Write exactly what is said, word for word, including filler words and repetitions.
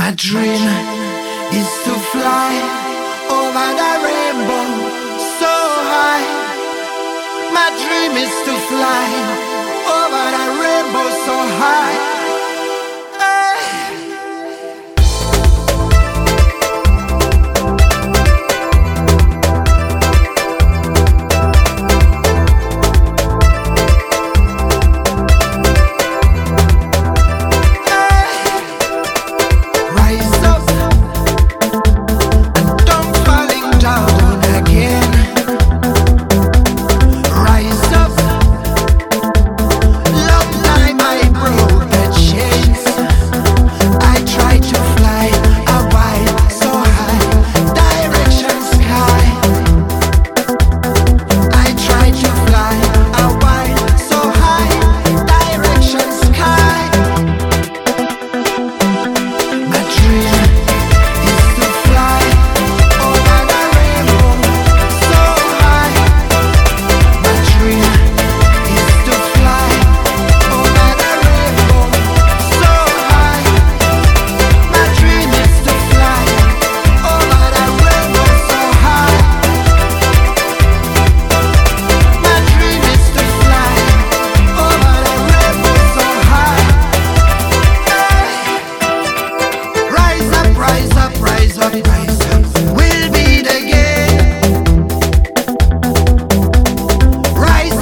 My dream is to fly over the rainbow so high. My dream is to fly over the rainbow so high.